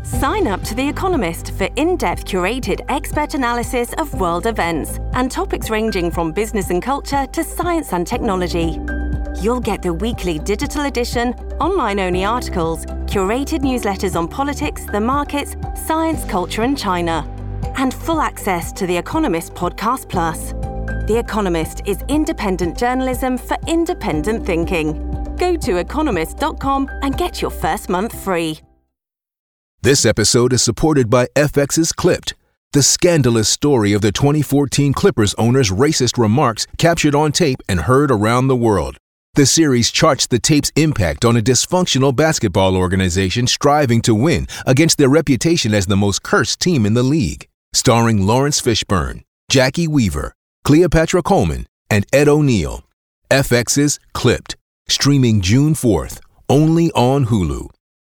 Sign up to The Economist for in-depth curated expert analysis of world events and topics ranging from business and culture to science and technology. You'll get the weekly digital edition, online-only articles, curated newsletters on politics, the markets, science, culture and China, and full access to The Economist Podcast Plus. The Economist is independent journalism for independent thinking. Go to economist.com and get your first month free. This episode is supported by FX's Clipped, the scandalous story of the 2014 Clippers owner's racist remarks captured on tape and heard around the world. The series charts the tape's impact on a dysfunctional basketball organization striving to win against their reputation as the most cursed team in the league. Starring Lawrence Fishburne, Jackie Weaver, Cleopatra Coleman, and Ed O'Neill. FX's Clipped, streaming June 4th, only on Hulu.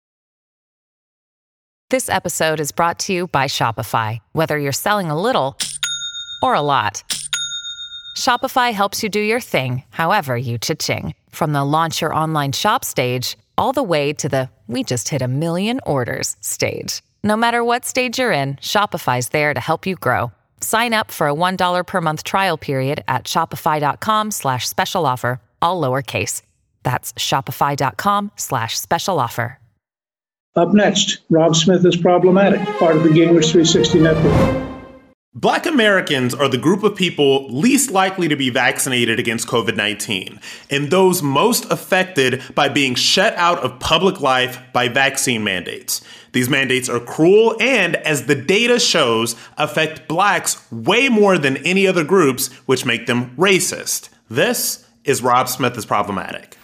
This episode is brought to you by Shopify. Whether you're selling a little or a lot, Shopify helps you do your thing, however you cha-ching. From the launch your online shop stage, all the way to the we just hit 1 million orders stage. No matter what stage you're in, Shopify's there to help you grow. Sign up for a $1 per month trial period at shopify.com/special offer, all lowercase. That's shopify.com/special offer. Up next, Rob Smith is Problematic, part of the Gingrich 360 Network. Black Americans are the group of people least likely to be vaccinated against COVID-19, and those most affected by being shut out of public life by vaccine mandates. These mandates are cruel and, as the data shows, affect blacks way more than any other groups, which make them racist. This is Rob Smith is Problematic.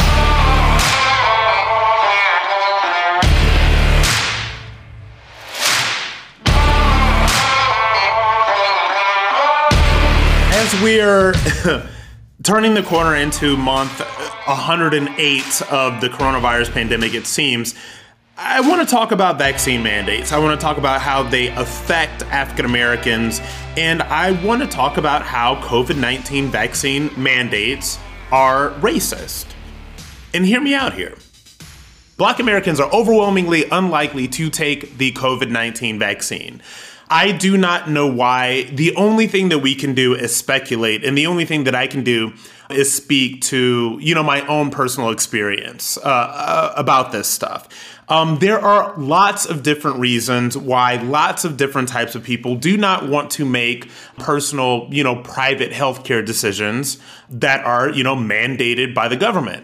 As we're turning the corner into month 108 of the coronavirus pandemic, it seems, I want to talk about vaccine mandates. I want to talk about how they affect African Americans, and I want to talk about how COVID-19 vaccine mandates are racist. And hear me out here. Black Americans are overwhelmingly unlikely to take the COVID-19 vaccine. I do not know why. The only thing that we can do is speculate, and the only thing that I can do is speak to, my own personal experience about this stuff. There are lots of different reasons why lots of different types of people do not want to make personal, private healthcare decisions that are, mandated by the government.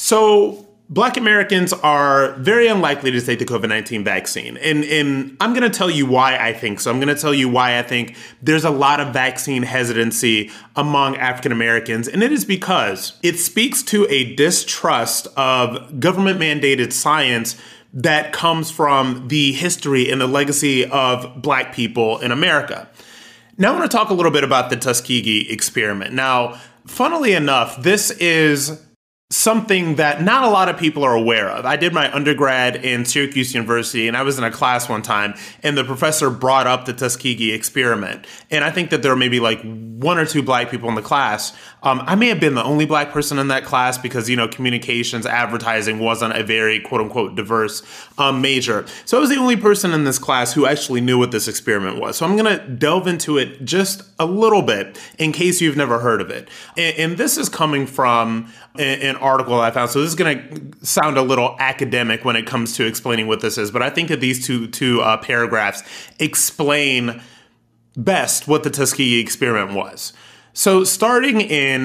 So Black Americans are very unlikely to take the COVID-19 vaccine. And I'm going to tell you why I think so. I'm going to tell you why I think there's a lot of vaccine hesitancy among African Americans. And it is because it speaks to a distrust of government-mandated science that comes from the history and the legacy of Black people in America. Now I want to talk a little bit about the Tuskegee experiment. Now, funnily enough, this is something that not a lot of people are aware of. I did my undergrad in Syracuse University, and I was in a class one time, and the professor brought up the Tuskegee experiment. And I think that there were maybe like 1 or 2 Black people in the class. I may have been the only Black person in that class because, communications, advertising wasn't a very quote unquote diverse major. So I was the only person in this class who actually knew what this experiment was. So I'm going to delve into it just a little bit in case you've never heard of it. And this is coming from an article I found. So this is going to sound a little academic when it comes to explaining what this is, but I think that these two paragraphs explain best what the Tuskegee experiment was. So starting in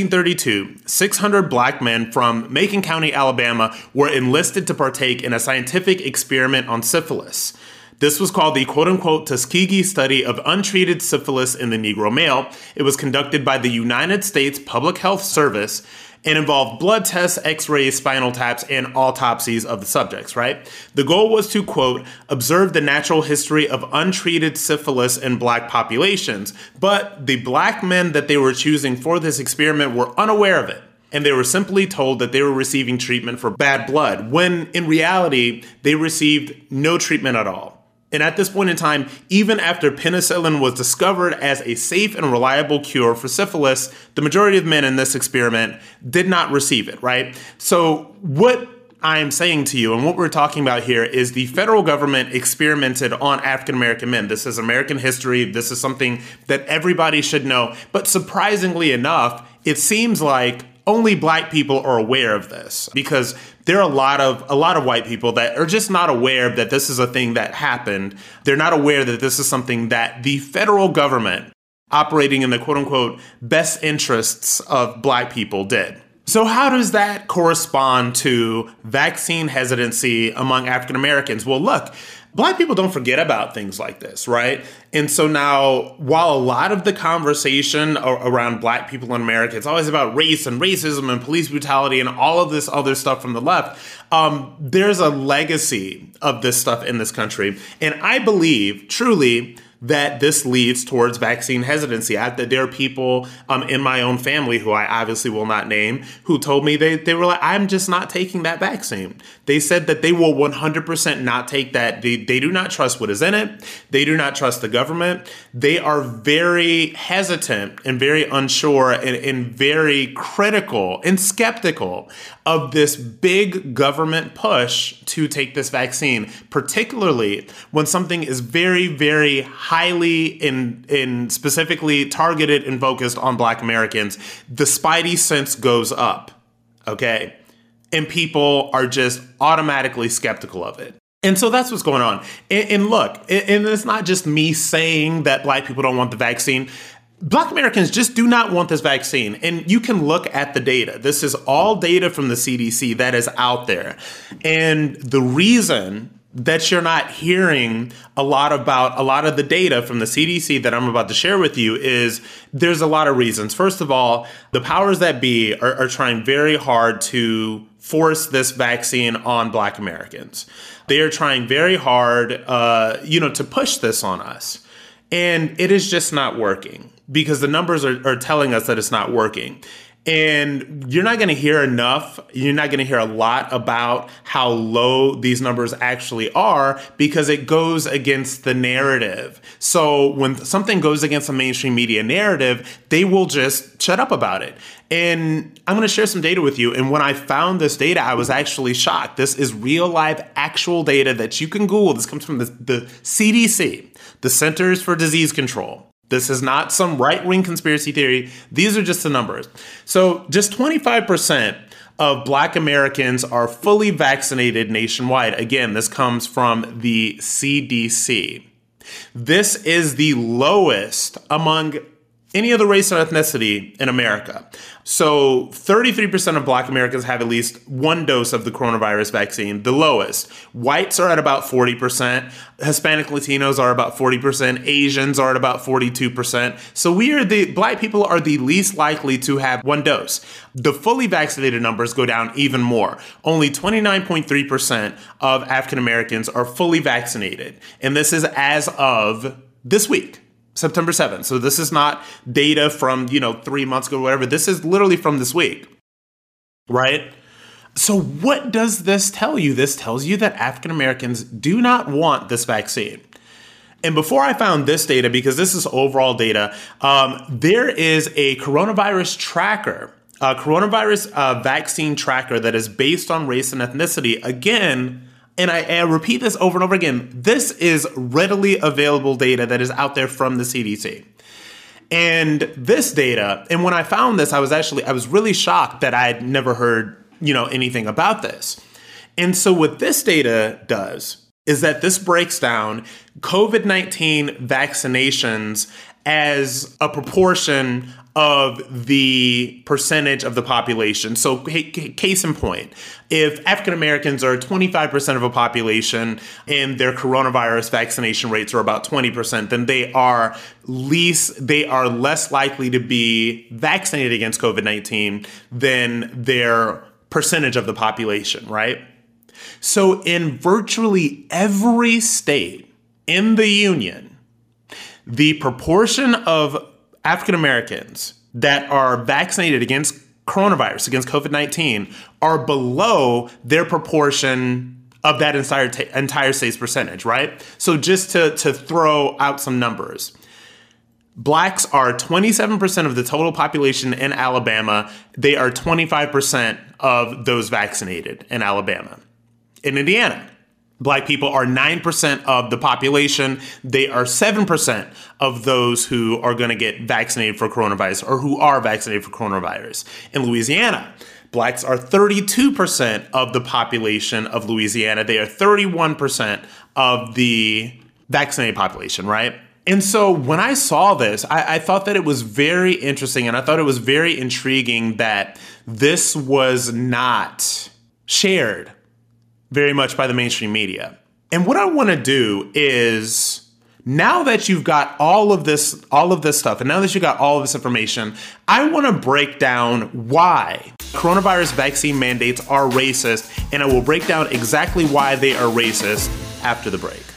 1932, 600 Black men from Macon County, Alabama, were enlisted to partake in a scientific experiment on syphilis. This was called the quote-unquote Tuskegee study of untreated syphilis in the Negro male. It was conducted by the United States Public Health Service and involved blood tests, x-rays, spinal taps, and autopsies of the subjects, right? The goal was to, quote, observe the natural history of untreated syphilis in Black populations. But the Black men that they were choosing for this experiment were unaware of it. And they were simply told that they were receiving treatment for bad blood, when in reality, they received no treatment at all. And at this point in time, even after penicillin was discovered as a safe and reliable cure for syphilis, the majority of men in this experiment did not receive it, right? So what I'm saying to you, and what we're talking about here, is the federal government experimented on African-American men. This is American history. This is something that everybody should know. But surprisingly enough, it seems like only black people are aware of this, because there are a lot of white people that are just not aware that this is a thing that happened. They're not aware that this is something that the federal government, operating in the quote unquote best interests of black people, did. So how does that correspond to vaccine hesitancy among African Americans? Well, look, black people don't forget about things like this, right? And so now, while a lot of the conversation around black people in America, it's always about race and racism and police brutality and all of this other stuff from the left, there's a legacy of this stuff in this country. And I believe, truly, that this leads towards vaccine hesitancy. There are people in my own family, who I obviously will not name, who told me they were like, I'm just not taking that vaccine. They said that they will 100% not take that. They do not trust what is in it. They do not trust the government. They are very hesitant and very unsure and very critical and skeptical of this big government push to take this vaccine, particularly when something is very, very highly and specifically targeted and focused on black Americans. The spidey sense goes up, okay? And people are just automatically skeptical of it. And so that's what's going on. And look, and it's not just me saying that black people don't want the vaccine. Black Americans just do not want this vaccine. And you can look at the data. This is all data from the CDC that is out there. And the reason that you're not hearing a lot about a lot of the data from the CDC that I'm about to share with you is there's a lot of reasons. First of all, the powers that be are trying very hard to force this vaccine on black Americans. They are trying very hard, to push this on us. And it is just not working, because the numbers are telling us that it's not working. And you're not going to hear enough. You're not going to hear a lot about how low these numbers actually are, because it goes against the narrative. So when something goes against the mainstream media narrative, they will just shut up about it. And I'm going to share some data with you. And when I found this data, I was actually shocked. This is real live actual data that you can Google. This comes from the CDC, the Centers for Disease Control. This is not some right-wing conspiracy theory. These are just the numbers. So just 25% of black Americans are fully vaccinated nationwide. Again, this comes from the CDC. This is the lowest among any other race or ethnicity in America. So 33% of black Americans have at least one dose of the coronavirus vaccine, the lowest. Whites are at about 40%. Hispanic Latinos are about 40%. Asians are at about 42%. So black people are the least likely to have one dose. The fully vaccinated numbers go down even more. Only 29.3% of African Americans are fully vaccinated. And this is as of this week, September 7th. So this is not data from, 3 months ago, or whatever. This is literally from this week, right? So what does this tell you? This tells you that African Americans do not want this vaccine. And before I found this data, because this is overall data, there is a coronavirus tracker, a coronavirus vaccine tracker that is based on race and ethnicity. Again, and I repeat this over and over again, this is readily available data that is out there from the CDC. And this data, and when I found this, I was really shocked that I had never heard, anything about this. And so what this data does is that this breaks down COVID-19 vaccinations as a proportion of the percentage of the population. So case in point, if African Americans are 25% of a population and their coronavirus vaccination rates are about 20%, then they are less likely to be vaccinated against COVID-19 than their percentage of the population, right? So in virtually every state in the union, the proportion of African Americans that are vaccinated against coronavirus, against COVID-19, are below their proportion of that entire state's percentage, right? So just to throw out some numbers, Blacks are 27% of the total population in Alabama. They are 25% of those vaccinated in Alabama. In Indiana, Black people are 9% of the population. They are 7% of those who are going to get vaccinated for coronavirus or who are vaccinated for coronavirus. In Louisiana, Blacks are 32% of the population of Louisiana. They are 31% of the vaccinated population, right? And so when I saw this, I thought that it was very interesting, and I thought it was very intriguing that this was not shared very much by the mainstream media. And what I want to do is, now that you've got all of this stuff, and now that you got all of this information, I want to break down why coronavirus vaccine mandates are racist, and I will break down exactly why they are racist after the break.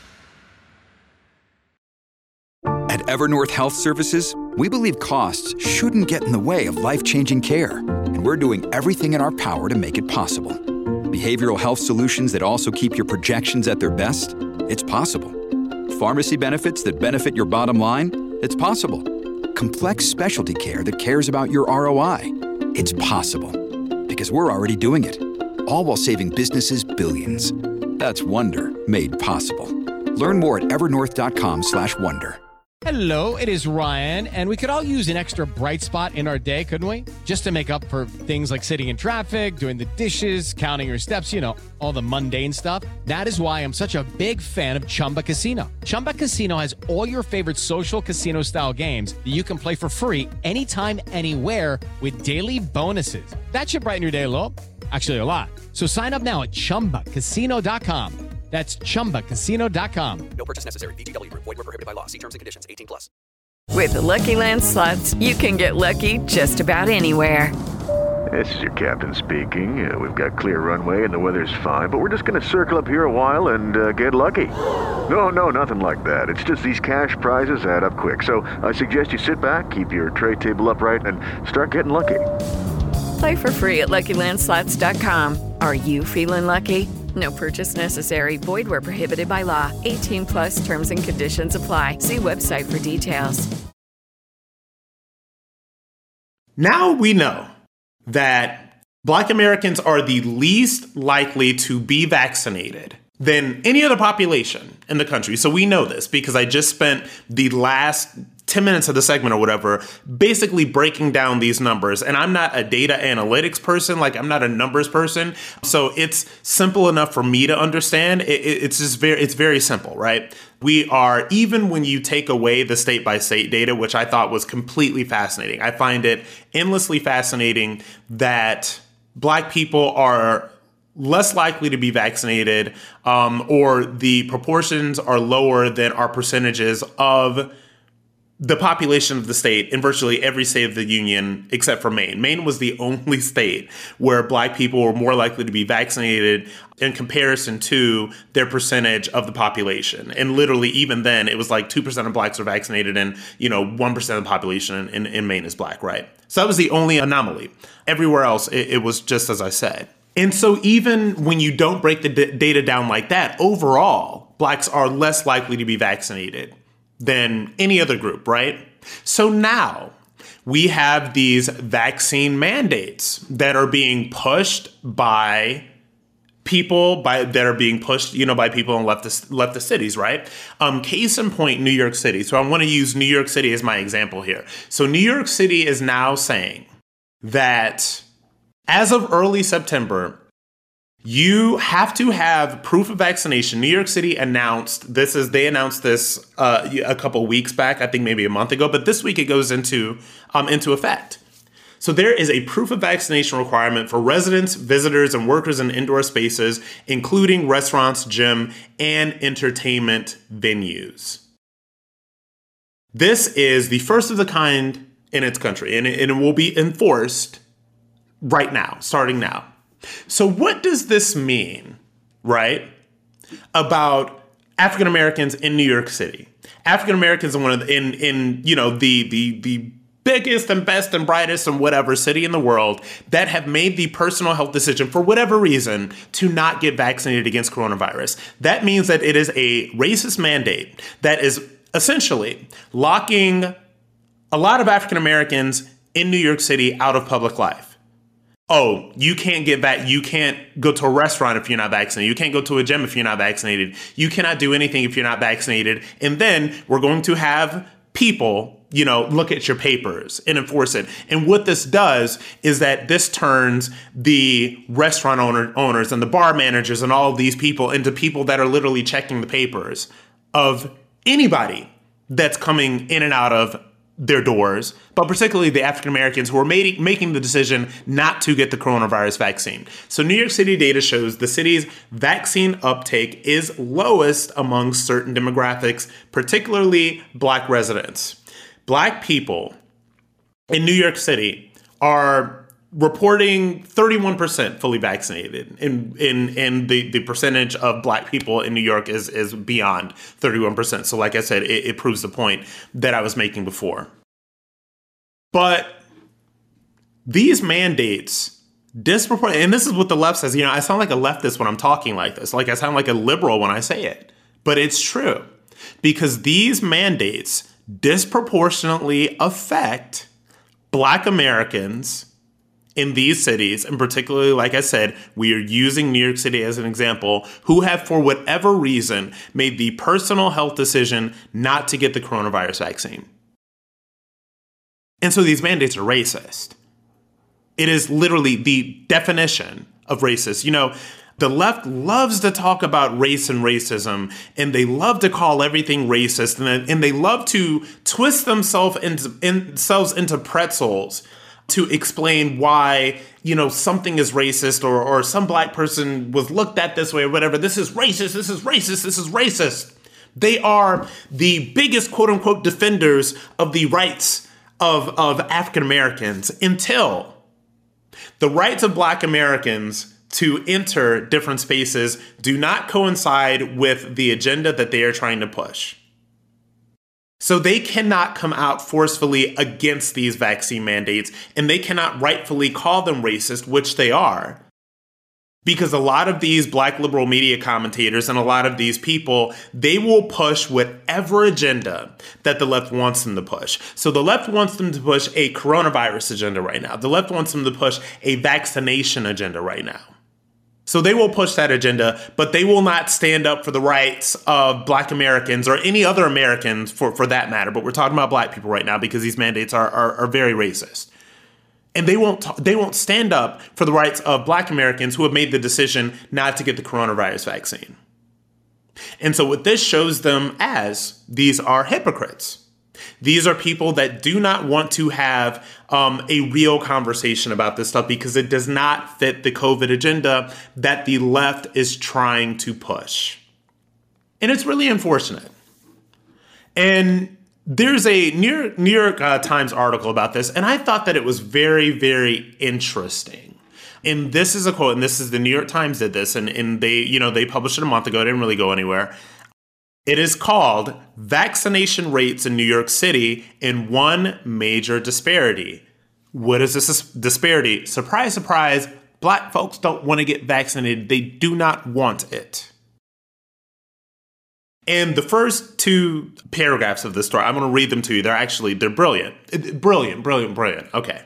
At Evernorth Health Services, we believe costs shouldn't get in the way of life-changing care, and we're doing everything in our power to make it possible. Behavioral health solutions that also keep your projections at their best? It's possible. Pharmacy benefits that benefit your bottom line? It's possible. Complex specialty care that cares about your ROI? It's possible. Because we're already doing it. All while saving businesses billions. That's Wonder made possible. Learn more at evernorth.com/wonder. Hello, it is Ryan, and we could all use an extra bright spot in our day, couldn't we? Just to make up for things like sitting in traffic, doing the dishes, counting your steps, you know, all the mundane stuff. That is why I'm such a big fan of Chumba Casino. Chumba Casino has all your favorite social casino-style games that you can play for free anytime, anywhere with daily bonuses. That should brighten your day a little. Actually, a lot. So sign up now at ChumbaCasino.com. That's ChumbaCasino.com. No purchase necessary. VGW Group. Void where prohibited by law. See terms and conditions. 18+. With the Lucky Land Slots, you can get lucky just about anywhere. This is your captain speaking. We've got clear runway and the weather's fine, but we're just going to circle up here a while and get lucky. No, nothing like that. It's just these cash prizes add up quick. So I suggest you sit back, keep your tray table upright, and start getting lucky. Play for free at LuckyLandSlots.com. Are you feeling lucky? No purchase necessary. Void where prohibited by law. 18+ terms and conditions apply. See website for details. Now we know that Black Americans are the least likely to be vaccinated than any other population in the country. So we know this because I just spent the last 10 minutes of the segment or whatever, basically breaking down these numbers. And I'm not a data analytics person, like I'm not a numbers person. So it's simple enough for me to understand. It's very simple, right? We are, even when you take away the state by state data, which I thought was completely fascinating. I find it endlessly fascinating that Black people are less likely to be vaccinated, or the proportions are lower than our percentages of the population of the state in virtually every state of the union except for Maine. Maine was the only state where Black people were more likely to be vaccinated in comparison to their percentage of the population. And literally, even then, it was like 2% of Blacks are vaccinated and, 1% of the population in Maine is Black, right? So that was the only anomaly. Everywhere else, it was just as I said. And so even when you don't break the data down like that, overall, Blacks are less likely to be vaccinated than any other group, right? So now we have these vaccine mandates that are being pushed by people, by people in leftist cities, right? Case in point, New York City. So I want to use New York City as my example here. So New York City is now saying that as of early September, you have to have proof of vaccination. New York City announced this a couple weeks back, I think maybe a month ago, but this week it goes into effect. So there is a proof of vaccination requirement for residents, visitors, and workers in indoor spaces, including restaurants, gym, and entertainment venues. This is the first of the kind in its country, and it will be enforced right now, starting now. So what does this mean, right, about African Americans in New York City? African Americans in the biggest and best and brightest and whatever city in the world that have made the personal health decision for whatever reason to not get vaccinated against coronavirus. That means that it is a racist mandate that is essentially locking a lot of African Americans in New York City out of public life. Oh, you can't get back. You can't go to a restaurant if you're not vaccinated. You can't go to a gym if you're not vaccinated. You cannot do anything if you're not vaccinated. And then we're going to have people, look at your papers and enforce it. And what this does is that this turns the restaurant owners and the bar managers and all of these people into people that are literally checking the papers of anybody that's coming in and out of their doors, but particularly the African Americans who are making the decision not to get the coronavirus vaccine. So New York City data shows the city's vaccine uptake is lowest among certain demographics, particularly Black residents. Black people in New York City are reporting 31% fully vaccinated, and the percentage of Black people in New York is beyond 31%. So like I said, it proves the point that I was making before. But these mandates disproportionately, and this is what the left says, I sound like a leftist when I'm talking like this, like I sound like a liberal when I say it, but it's true, because these mandates disproportionately affect Black Americans in these cities, and particularly, like I said, we are using New York City as an example, who have, for whatever reason, made the personal health decision not to get the coronavirus vaccine. And so these mandates are racist. It is literally the definition of racist. The left loves to talk about race and racism, and they love to call everything racist, and they love to twist themselves into pretzels to explain why, something is racist or some Black person was looked at this way or whatever. This is racist. This is racist. This is racist. They are the biggest, quote unquote, defenders of the rights of African Americans until the rights of Black Americans to enter different spaces do not coincide with the agenda that they are trying to push. So they cannot come out forcefully against these vaccine mandates, and they cannot rightfully call them racist, which they are. Because a lot of these Black liberal media commentators and a lot of these people, they will push whatever agenda that the left wants them to push. So the left wants them to push a coronavirus agenda right now. The left wants them to push a vaccination agenda right now. So they will push that agenda, but they will not stand up for the rights of Black Americans or any other Americans for that matter. But we're talking about Black people right now because these mandates are very racist. And they won't stand up for the rights of Black Americans who have made the decision not to get the coronavirus vaccine. And so what this shows them as, these are hypocrites. These are people that do not want to have a real conversation about this stuff because it does not fit the COVID agenda that the left is trying to push. And it's really unfortunate. And there's a New York Times article about this, and I thought that it was very, very interesting. And this is a quote, and this is the New York Times did this, and they published it a month ago. It didn't really go anywhere. It is called Vaccination Rates in New York City in One Major Disparity. What is this disparity? Surprise, surprise, Black folks don't want to get vaccinated. They do not want it. And the first two paragraphs of this story, I'm going to read them to you. They're brilliant. Brilliant. Okay.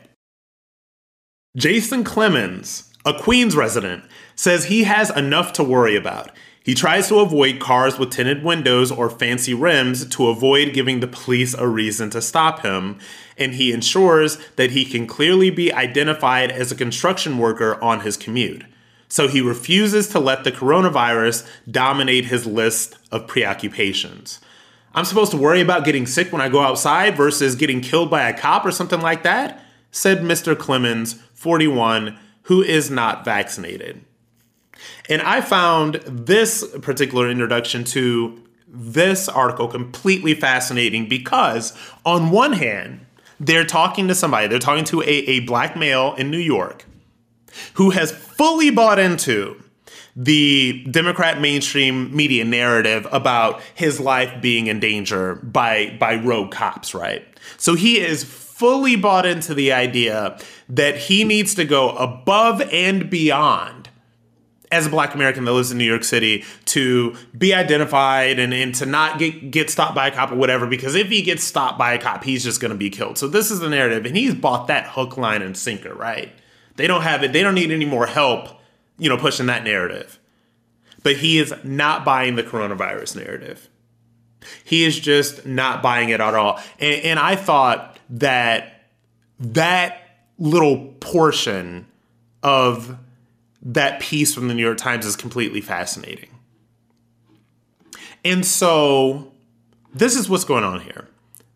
Jason Clemens, a Queens resident, says he has enough to worry about. He tries to avoid cars with tinted windows or fancy rims to avoid giving the police a reason to stop him, and he ensures that he can clearly be identified as a construction worker on his commute. So he refuses to let the coronavirus dominate his list of preoccupations. I'm supposed to worry about getting sick when I go outside versus getting killed by a cop or something like that, said Mr. Clemens, 41, who is not vaccinated. And I found this particular introduction to this article completely fascinating because on one hand, they're talking to a Black male in New York who has fully bought into the Democrat mainstream media narrative about his life being in danger by rogue cops, right? So he is fully bought into the idea that he needs to go above and beyond as a Black American that lives in New York City to be identified and to not get stopped by a cop or whatever, because if he gets stopped by a cop, he's just going to be killed. So this is the narrative, and he's bought that hook, line, and sinker, right? They don't have it. They don't need any more help, pushing that narrative. But he is not buying the coronavirus narrative. He is just not buying it at all. And I thought that little portion of that piece from the New York Times is completely fascinating. And so this is what's going on here.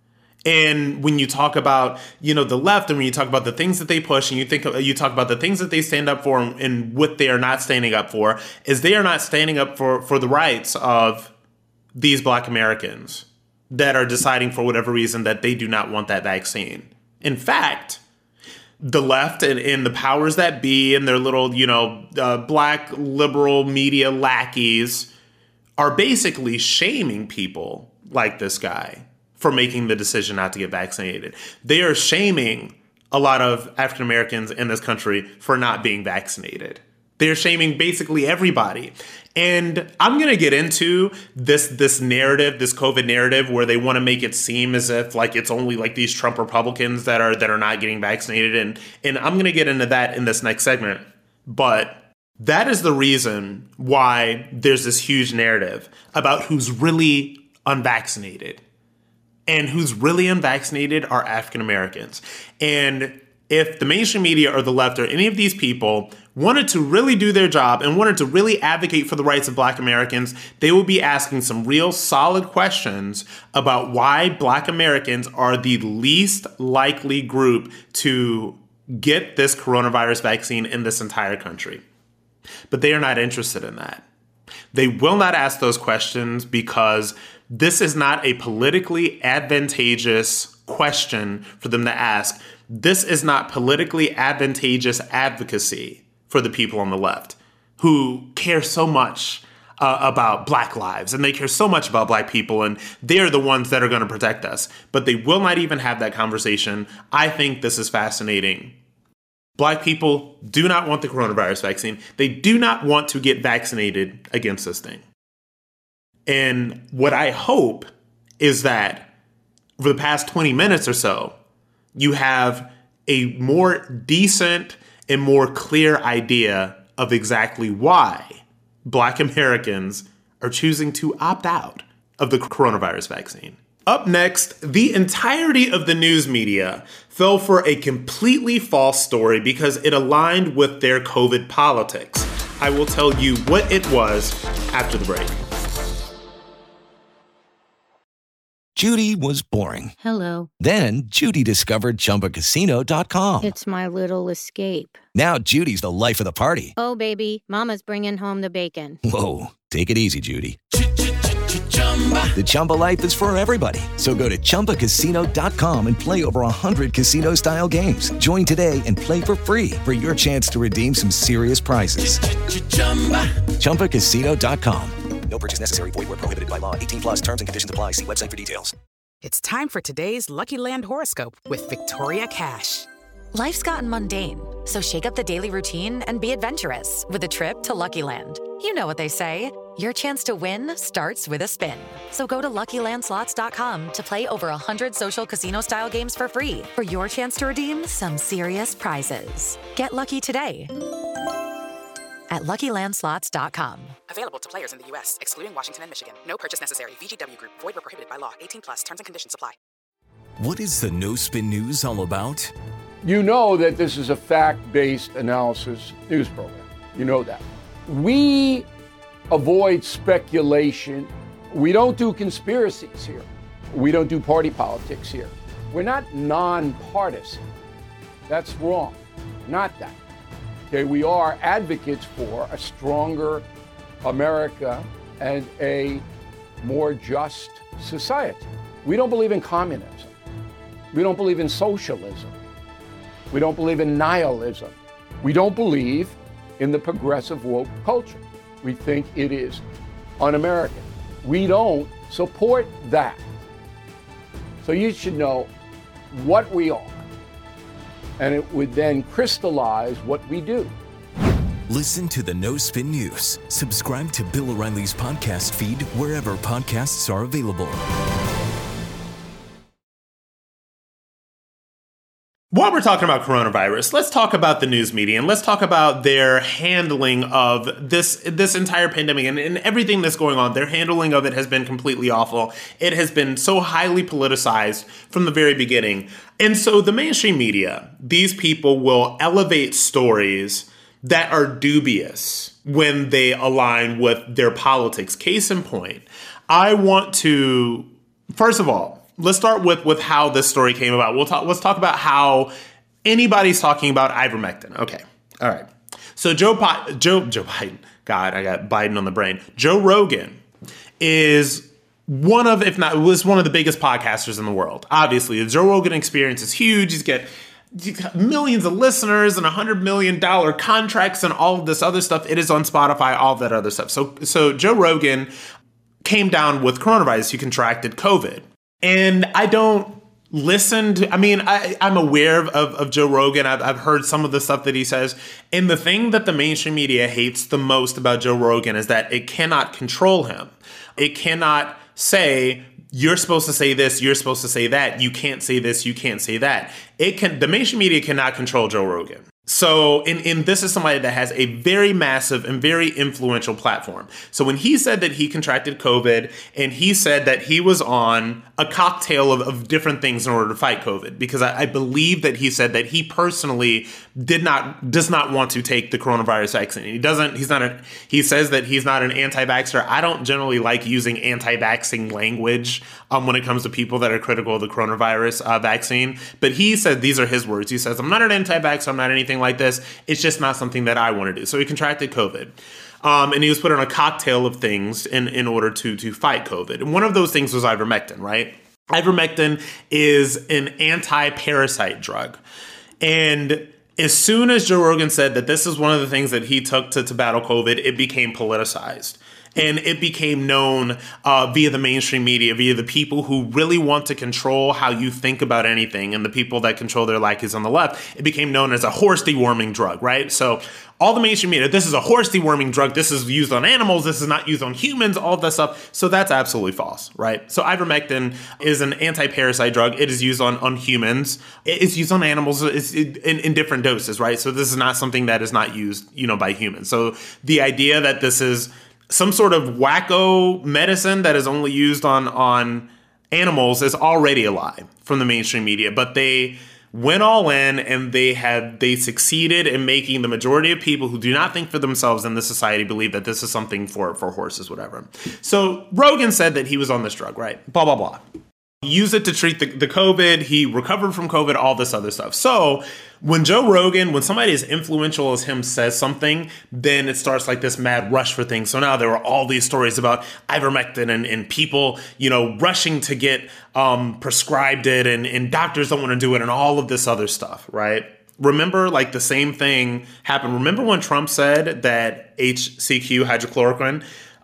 And when you talk about, the left, and when you talk about the things that they push, and you talk about the things that they stand up for and what they are not standing up for, is they are not standing up for the rights of these Black Americans that are deciding for whatever reason that they do not want that vaccine. In fact, the left and the powers that be and their little, Black liberal media lackeys are basically shaming people like this guy for making the decision not to get vaccinated. They are shaming a lot of African Americans in this country for not being vaccinated. They're shaming basically everybody. And I'm going to get into this narrative, this COVID narrative, where they want to make it seem as if like it's only like these Trump Republicans that are not getting vaccinated. And I'm going to get into that in this next segment. But that is the reason why there's this huge narrative about who's really unvaccinated. And who's really unvaccinated are African Americans. And if the mainstream media or the left or any of these people wanted to really do their job and wanted to really advocate for the rights of Black Americans, they would be asking some real solid questions about why Black Americans are the least likely group to get this coronavirus vaccine in this entire country. But they are not interested in that. They will not ask those questions because this is not a politically advantageous question for them to ask. This is not politically advantageous advocacy for the people on the left who care so much about Black lives, and they care so much about Black people, and they're the ones that are going to protect us. But they will not even have that conversation. I think this is fascinating. Black people do not want the coronavirus vaccine. They do not want to get vaccinated against this thing. And what I hope is that for the past 20 minutes or so, you have a more decent and more clear idea of exactly why Black Americans are choosing to opt out of the coronavirus vaccine. Up next, the entirety of the news media fell for a completely false story because it aligned with their COVID politics. I will tell you what it was after the break. Judy was boring. Hello. Then Judy discovered ChumbaCasino.com. It's my little escape. Now Judy's the life of the party. Oh, baby, mama's bringing home the bacon. Whoa, take it easy, Judy. The Chumba life is for everybody. So go to ChumbaCasino.com and play over 100 casino-style games. Join today and play for free for your chance to redeem some serious prizes. ChumbaCasino.com. No purchase necessary. Void where prohibited by law. 18 plus terms and conditions apply. See website for details. It's time for today's Lucky Land horoscope with Victoria Cash. Life's gotten mundane, so shake up the daily routine and be adventurous with a trip to Lucky Land. You know what they say. Your chance to win starts with a spin. So go to LuckyLandSlots.com to play over 100 social casino-style games for free for your chance to redeem some serious prizes. Get lucky today at LuckyLandSlots.com. Available to players in the U.S., excluding Washington and Michigan. No purchase necessary. VGW Group. Void where prohibited by law. 18 plus. Terms and conditions apply. What is the No Spin News all about? You know that this is a fact-based analysis news program. You know that. We avoid speculation. We don't do conspiracies here. We don't do party politics here. We're not nonpartisan. That's wrong. Not that. Okay, we are advocates for a stronger America and a more just society. We don't believe in communism. We don't believe in socialism. We don't believe in nihilism. We don't believe in the progressive woke culture. We think it is un-American. We don't support that. So you should know what we are, and it would then crystallize what we do. Listen to the No Spin News. Subscribe to Bill O'Reilly's podcast feed wherever podcasts are available. While we're talking about coronavirus, let's talk about the news media and let's talk about their handling of this entire pandemic and everything that's going on. Their handling of it has been completely awful. It has been so highly politicized from the very beginning. And so the mainstream media, these people will elevate stories that are dubious when they align with their politics. Case in point, I want to, first of all, let's start with how this story came about. Let's talk about how anybody's talking about ivermectin. Okay. All right. So Joe Biden, God, I got Biden on the brain. Joe Rogan is one of the biggest podcasters in the world. Obviously, the Joe Rogan Experience is huge. He's got millions of listeners and $100 million contracts and all of this other stuff. It is on Spotify, all of that other stuff. So Joe Rogan came down with coronavirus. He contracted COVID. And I don't listen to, I'm aware of Joe Rogan. I've heard some of the stuff that he says. And the thing that the mainstream media hates the most about Joe Rogan is that it cannot control him. It cannot say, you're supposed to say this, you're supposed to say that. You can't say this, you can't say that. The mainstream media cannot control Joe Rogan. So, and this is somebody that has a very massive and very influential platform. So when he said that he contracted COVID and he said that he was on a cocktail of different things in order to fight COVID, because I believe that he said that he personally does not want to take the coronavirus vaccine. He says that he's not an anti-vaxxer. I don't generally like using anti-vaxxing language when it comes to people that are critical of the coronavirus vaccine. But he said, these are his words. He says, I'm not an anti-vaxxer. I'm not anything like this. It's just not something that I want to do. So he contracted COVID. And he was put on a cocktail of things in order to fight COVID. And one of those things was ivermectin, right? Ivermectin is an anti-parasite drug. And as soon as Joe Rogan said that this is one of the things that he took to battle COVID, it became politicized. And it became known via the mainstream media, via the people who really want to control how you think about anything, and the people that control their likes on the left. It became known as a horse deworming drug, right? So all the mainstream media, this is a horse deworming drug. This is used on animals. This is not used on humans, all of that stuff. So that's absolutely false, right? So ivermectin is an anti-parasite drug. It is used on humans. It's used on animals in different doses, right? So this is not something that is not used, by humans. So the idea that this is some sort of wacko medicine that is only used on animals is already a lie from the mainstream media. But they went all in, and they succeeded in making the majority of people who do not think for themselves in this society believe that this is something for horses, whatever. So Rogan said that he was on this drug, right? Blah, blah, blah. He used it to treat the COVID. He recovered from COVID, all this other stuff. So when somebody as influential as him says something, then it starts like this mad rush for things. So now there are all these stories about ivermectin and people, rushing to get prescribed it, and doctors don't want to do it, and all of this other stuff, right? Remember, like, the same thing happened. Remember when Trump said that HCQ, hydrochloroquine,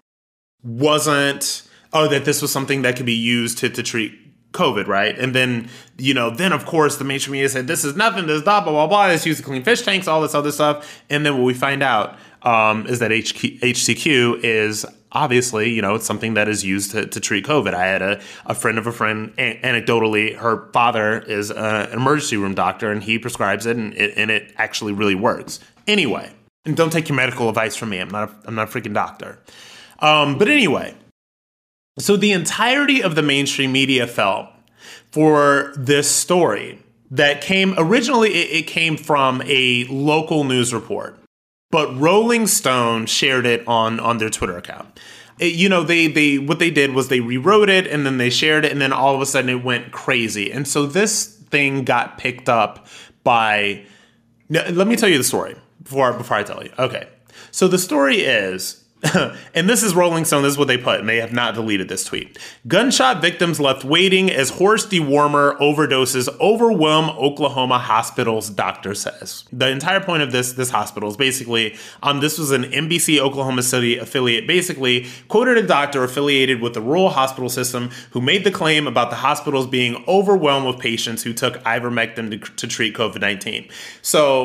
that this was something that could be used to treat COVID, right? And then, of course, the mainstream media said, this is nothing, this is blah, blah, blah, blah, it's used to clean fish tanks, all this other stuff. And then what we find out is that HCQ is obviously, it's something that is used to treat COVID. I had a friend of a friend, anecdotally, her father is an emergency room doctor, and he prescribes it, and it actually really works. Anyway, and don't take your medical advice from me. I'm not a freaking doctor. But anyway, so the entirety of the mainstream media felt for this story that it came from a local news report, but Rolling Stone shared it on their Twitter account. What they did was they rewrote it, and then they shared it, and then all of a sudden it went crazy. And so this thing got picked up by, let me tell you the story before I tell you. Okay. So the story is, and this is Rolling Stone, this is what they put, and they have not deleted this tweet. Gunshot victims left waiting as horse dewormer overdoses overwhelm Oklahoma hospitals, doctor says. The entire point of this hospital is basically, this was an NBC Oklahoma City affiliate, basically quoted a doctor affiliated with the rural hospital system who made the claim about the hospitals being overwhelmed with patients who took ivermectin to treat COVID-19. So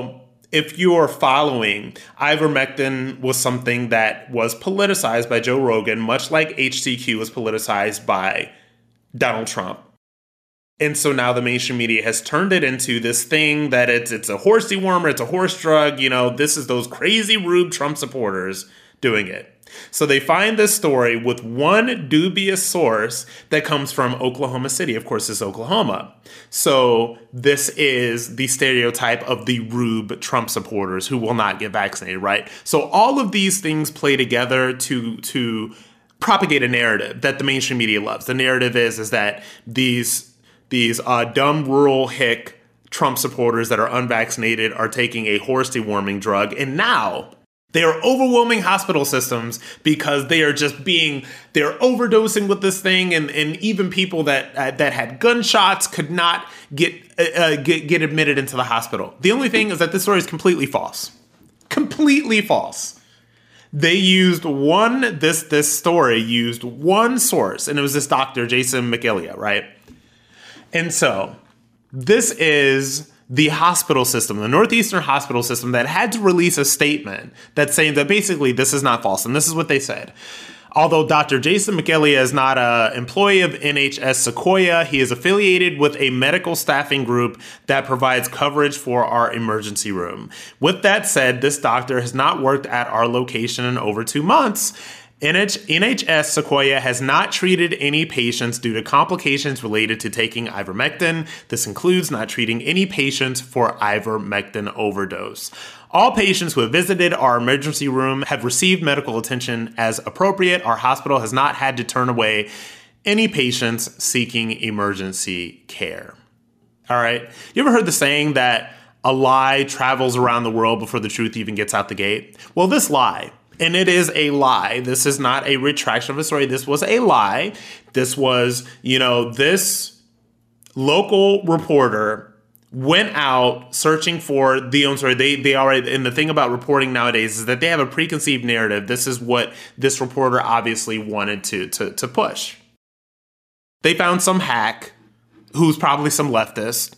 if you're following, ivermectin was something that was politicized by Joe Rogan, much like HCQ was politicized by Donald Trump. And so now the mainstream media has turned it into this thing that it's a horse dewormer, it's a horse drug. You know, this is those crazy Rube Trump supporters doing it. So they find this story with one dubious source that comes from Oklahoma City. Of course, it's Oklahoma. So this is the stereotype of the Rube Trump supporters who will not get vaccinated, right? So all of these things play together to propagate a narrative that the mainstream media loves. The narrative is that these dumb rural hick Trump supporters that are unvaccinated are taking a horse deworming drug, and now they are overwhelming hospital systems because they are they're overdosing with this thing, and even people that had gunshots could not get admitted into the hospital. The only thing is that this story is completely false. Completely false. They used this story used one source, and it was this doctor, Jason McIllia, right? And so this is the hospital system, the Northeastern hospital system, that had to release a statement that's saying that basically this is not false. And this is what they said. Although Dr. Jason McIllia is not an employee of NHS Sequoia, he is affiliated with a medical staffing group that provides coverage for our emergency room. With that said, this doctor has not worked at our location in over 2 months. NHS Sequoia has not treated any patients due to complications related to taking ivermectin. This includes not treating any patients for ivermectin overdose. All patients who have visited our emergency room have received medical attention as appropriate. Our hospital has not had to turn away any patients seeking emergency care. All right. You ever heard the saying that a lie travels around the world before the truth even gets out the gate? Well, this lie, and it is a lie. This is not a retraction of a story. This was a lie. This was, this local reporter went out searching for the own story. They already, and the thing about reporting nowadays is that they have a preconceived narrative. This is what this reporter obviously wanted to push. They found some hack who's probably some leftist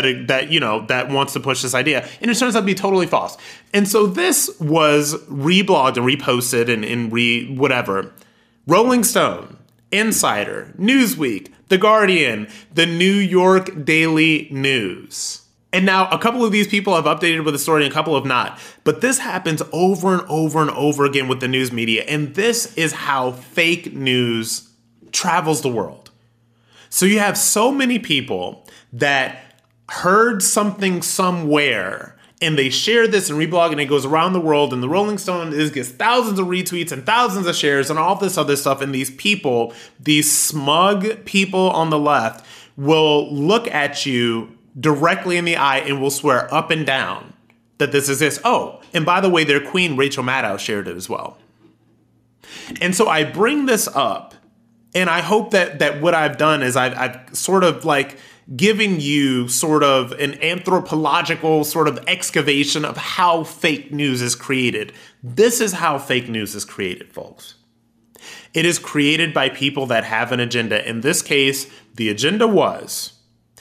that wants to push this idea. And it turns out to be totally false. And so this was reblogged and reposted and whatever. Rolling Stone, Insider, Newsweek, The Guardian, The New York Daily News. And now a couple of these people have updated with the story and a couple have not. But this happens over and over and over again with the news media. And this is how fake news travels the world. So you have so many people that heard something somewhere and they share this and reblog and it goes around the world, and the Rolling Stone gets thousands of retweets and thousands of shares and all this other stuff. And these people, these smug people on the left, will look at you directly in the eye and will swear up and down that this is this. Oh, and by the way, their queen, Rachel Maddow, shared it as well. And so I bring this up, and I hope that what I've done is I've sort of like giving you sort of an anthropological sort of excavation of how fake news is created. This is how fake news is created, folks. It is created by people that have an agenda. In this case, the agenda was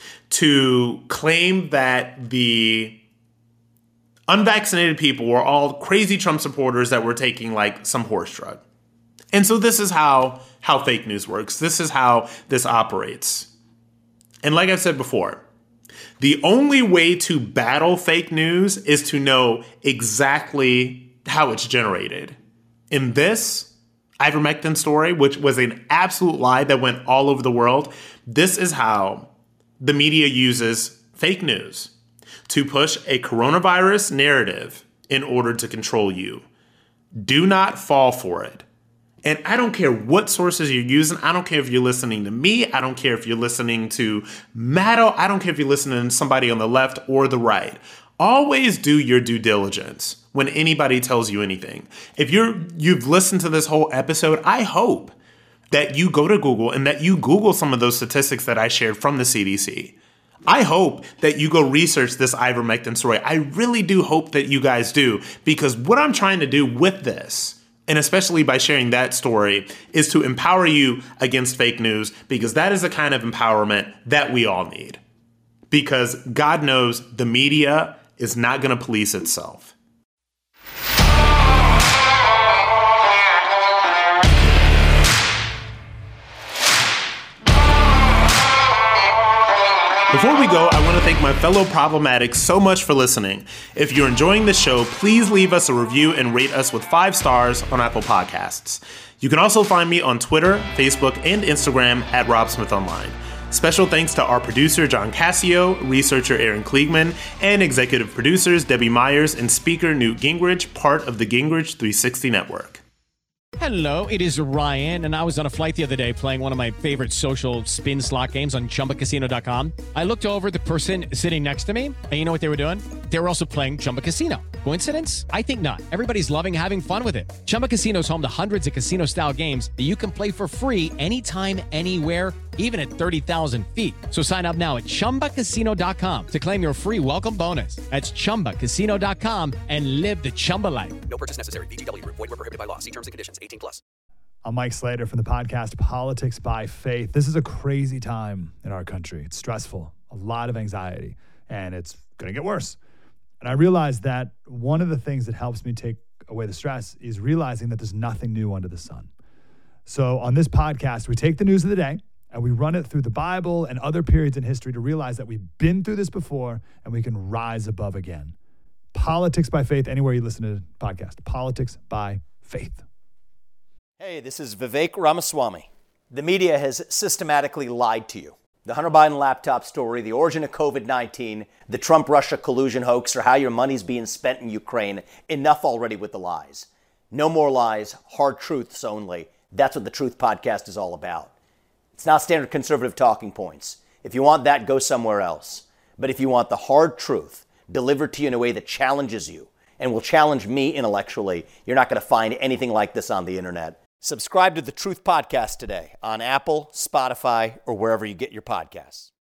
to claim that the unvaccinated people were all crazy Trump supporters that were taking like some horse drug. And so this is how fake news works. This is how this operates. And like I've said before, the only way to battle fake news is to know exactly how it's generated. In this ivermectin story, which was an absolute lie that went all over the world, this is how the media uses fake news to push a coronavirus narrative in order to control you. Do not fall for it. And I don't care what sources you're using. I don't care if you're listening to me. I don't care if you're listening to Maddow. I don't care if you're listening to somebody on the left or the right. Always do your due diligence when anybody tells you anything. If you've listened to this whole episode, I hope that you go to Google and that you Google some of those statistics that I shared from the CDC. I hope that you go research this ivermectin story. I really do hope that you guys do, because what I'm trying to do with this, and especially by sharing that story, is to empower you against fake news, because that is the kind of empowerment that we all need. Because God knows the media is not going to police itself. Before we go, I want to thank my fellow Problematics so much for listening. If you're enjoying the show, please leave us a review and rate us with 5 stars on Apple Podcasts. You can also find me on Twitter, Facebook, and Instagram at RobSmithOnline. Special thanks to our producer, John Cassio, researcher Aaron Kliegman, and executive producers Debbie Myers and speaker Newt Gingrich, part of the Gingrich 360 Network. Hello, it is Ryan, and I was on a flight the other day playing one of my favorite social spin slot games on ChumbaCasino.com. I looked over at the person sitting next to me, and you know what they were doing? They were also playing Chumba Casino. Coincidence? I think not. Everybody's loving having fun with it. Chumba Casino is home to hundreds of casino-style games that you can play for free anytime, anywhere, even at 30,000 feet. So sign up now at ChumbaCasino.com to claim your free welcome bonus. That's ChumbaCasino.com and live the Chumba life. No purchase necessary. VGW. Void where prohibited by law. See terms and conditions. 18+. I'm Mike Slater from the podcast Politics by Faith. This is a crazy time in our country. It's stressful, a lot of anxiety, and it's going to get worse. And I realized that one of the things that helps me take away the stress is realizing that there's nothing new under the sun. So on this podcast, we take the news of the day and we run it through the Bible and other periods in history to realize that we've been through this before and we can rise above again. Politics by Faith, anywhere you listen to the podcast. Politics by Faith. Hey, this is Vivek Ramaswamy. The media has systematically lied to you. The Hunter Biden laptop story, the origin of COVID-19, the Trump-Russia collusion hoax, or how your money's being spent in Ukraine. Enough already with the lies. No more lies, hard truths only. That's what the Truth Podcast is all about. It's not standard conservative talking points. If you want that, go somewhere else. But if you want the hard truth delivered to you in a way that challenges you and will challenge me intellectually, you're not going to find anything like this on the internet. Subscribe to the Truth Podcast today on Apple, Spotify, or wherever you get your podcasts.